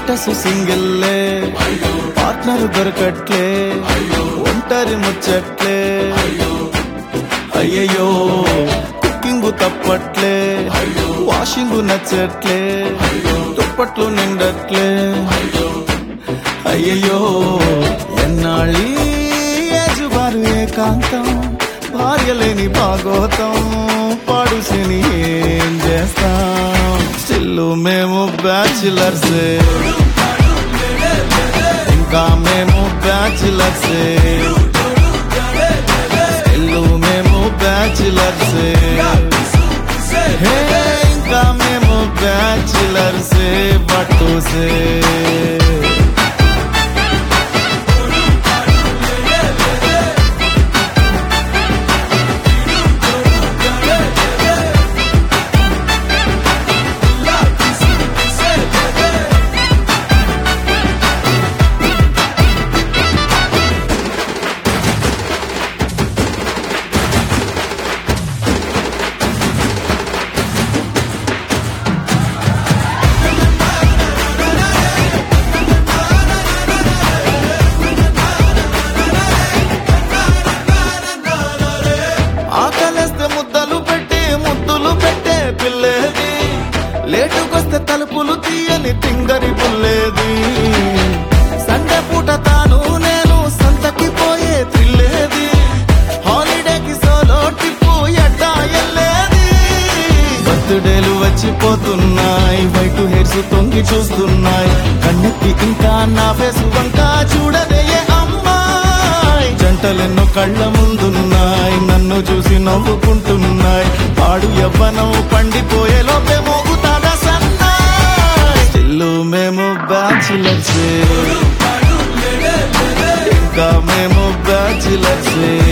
Status సింగిల్లే, partner దొరకట్లే, ఒంటరి ముచ్చట్లే. అయ్యయ్యో కుకింగ్ తప్పట్లే, వాషింగ్ నచ్చట్లే, దుప్పట్లు నిండట్లే. అయ్యయ్యో ఎన్నాళ్ళీ ఏజుబారు ఏకాంతం, భార్య లేని భాగోతం, పాడుసిని ఏం చేస్తాం. స్టిల్ మేము బ్యాచిలర్సే, ఇంకా మేము బ్యాచిలర్సే, స్టిల్ మేము బ్యాచిలర్సే, ఇంకా మేము బ్యాచిలర్సే బట్టుసే. ఆకలేస్తే ముద్దలు పెట్టి ముద్దులు పెట్టే పిల్లేది, లేటుకొస్తే తలుపులు తీయని తింగరి పుల్లేది. సండే పూట తాను నేను సంతకి పోయే త్రిల్లేది, హాలిడేకి సోలో ట్రిప్పు ఎట్టా ఎల్లేది. బర్త్డేలు వచ్చిపోతున్నాయి, వైట్ హెయిర్స్ తొంగి చూస్తున్నాయి, కన్నెత్తి ఇంకా నా ఫేస్ వంక చూడదే అమ్మాయి. జంటలెన్నో కళ్ళ ముందున్నాయి, నన్ను చూసి నవ్వుకుంటున్నాయి, పాడు యవ్వనం పండిపోయే లోపే మోగుతాడా సన్నాయి. స్టిల్ మేము బ్యాచిలర్సే, ఇంకా మేము బ్యాచిలర్సే.